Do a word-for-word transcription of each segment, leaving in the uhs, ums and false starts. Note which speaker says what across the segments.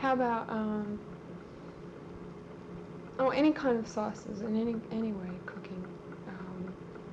Speaker 1: How about um? Oh, any kind of sauces in any any way cooking. Um,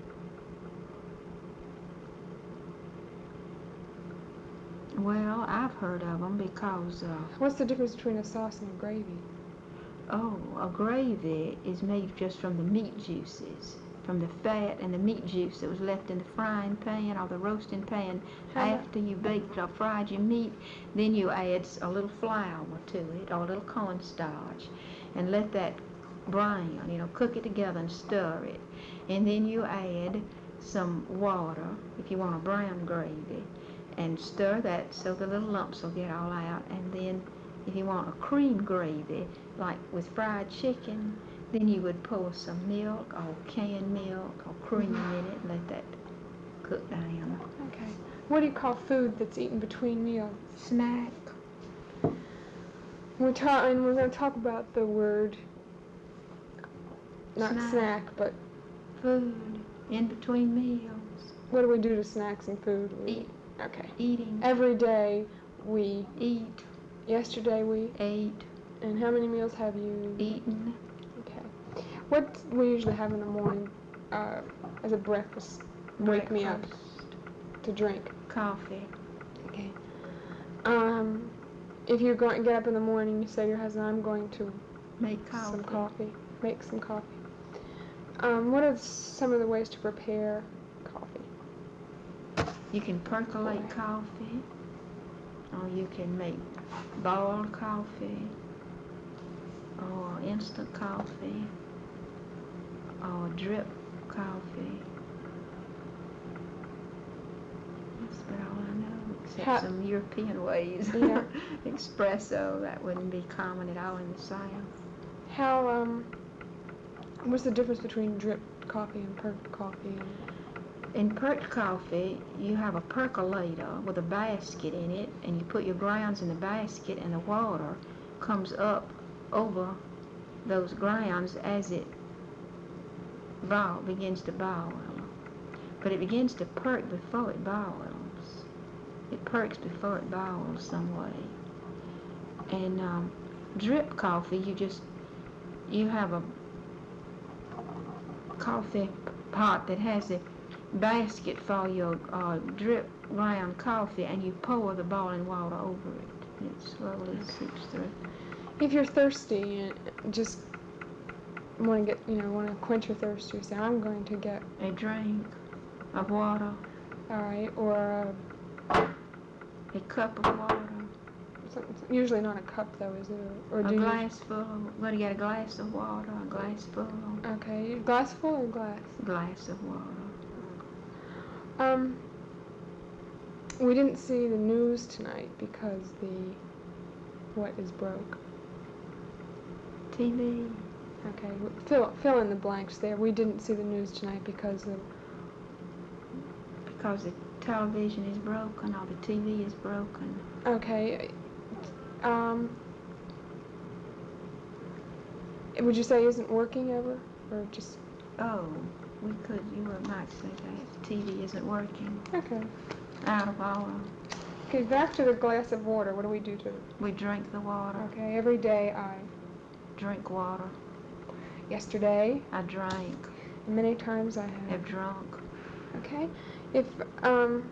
Speaker 2: Well, I've heard of them because, uh,
Speaker 1: what's the difference between a sauce and a gravy?
Speaker 2: oh, a gravy is made just from the meat juices, from the fat and the meat juice that was left in the frying pan or the roasting pan
Speaker 1: How about
Speaker 2: after you baked or fried your meat. Then you add a little flour to it or a little cornstarch and let that brown, you know, cook it together and stir it. And then you add some water if you want a brown gravy and stir that so the little lumps will get all out. And then if you want a cream gravy, like with fried chicken, then you would pour some milk or canned milk or cream
Speaker 1: Mhm.
Speaker 2: in it and let that cook down.
Speaker 1: Okay. What do you call food that's eaten between meals?
Speaker 2: Snack.
Speaker 1: We're ta- and we're going to talk about the word, not
Speaker 2: Snack.
Speaker 1: snack, but
Speaker 2: Food in between meals.
Speaker 1: what do we do to snacks and food? We,
Speaker 2: Eat.
Speaker 1: Okay.
Speaker 2: Eating.
Speaker 1: Every day we
Speaker 2: Eat.
Speaker 1: Yesterday we
Speaker 2: Ate.
Speaker 1: And how many meals have you
Speaker 2: Eaten.
Speaker 1: Okay. What we usually have in the morning uh, as a breakfast, wake me up to drink.
Speaker 2: Coffee.
Speaker 1: Okay. Um, if you're going to get up in the morning, you say to your husband, "I'm going to
Speaker 2: Make coffee.
Speaker 1: some coffee, make some coffee." Um, what are some of the ways to prepare coffee?
Speaker 2: You can percolate
Speaker 1: Right.
Speaker 2: coffee, or you can make boiled coffee, or instant coffee, or drip coffee. That's about all I know, except
Speaker 1: How-
Speaker 2: some European ways.
Speaker 1: Yeah.
Speaker 2: Espresso, that wouldn't be common at all in the South.
Speaker 1: How um, what's the difference between drip coffee and perked coffee?
Speaker 2: In perked coffee, you have a percolator with a basket in it, and you put your grounds in the basket, and the water comes up over those grounds as it boil, begins to boil. But it begins to perk before it boils. It perks before it boils some way. And um, drip coffee, you just, you have a coffee pot that has a basket for your uh, drip ground coffee, and you pour the boiling water over it, and it slowly seeps through.
Speaker 1: If you're thirsty and just want to get, you know, want to quench your thirst, you say, "I'm going to get
Speaker 2: A drink of water.
Speaker 1: All right, or uh,
Speaker 2: A cup of water.
Speaker 1: something, usually not a cup though, is it? Or, or
Speaker 2: A
Speaker 1: do
Speaker 2: glass full. Of, well, you get a glass of water, a glass full.
Speaker 1: you? Okay, glass full or glass?
Speaker 2: Glass of water.
Speaker 1: Um, we didn't see the news tonight because the what is broke.
Speaker 2: T V.
Speaker 1: Okay, fill fill in the blanks there. We didn't see the news tonight because of
Speaker 2: Because the television is broken or the T V is broken.
Speaker 1: Okay. Um, would you say isn't working ever, or just?
Speaker 2: Oh, we could, you might say that. The T V isn't working.
Speaker 1: Okay.
Speaker 2: Out of order.
Speaker 1: Okay, back to the glass of water. What do we do to it?
Speaker 2: We drink the water.
Speaker 1: Okay, every day I.
Speaker 2: Drink water.
Speaker 1: Yesterday.
Speaker 2: I drank.
Speaker 1: Many times I have.
Speaker 2: Have drunk.
Speaker 1: Okay. If um,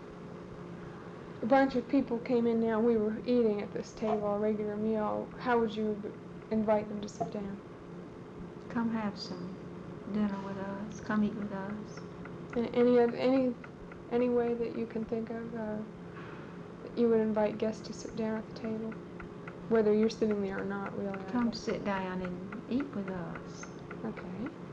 Speaker 1: a bunch of people came in now, we were eating at this table, a regular meal, how would you invite them to sit down?
Speaker 2: Come have some dinner with us. Come eat with us.
Speaker 1: And any other, any any way that you can think of uh, that you would invite guests to sit down at the table, whether you're sitting there or not, really.
Speaker 2: Come sit down and eat with us.
Speaker 1: Okay.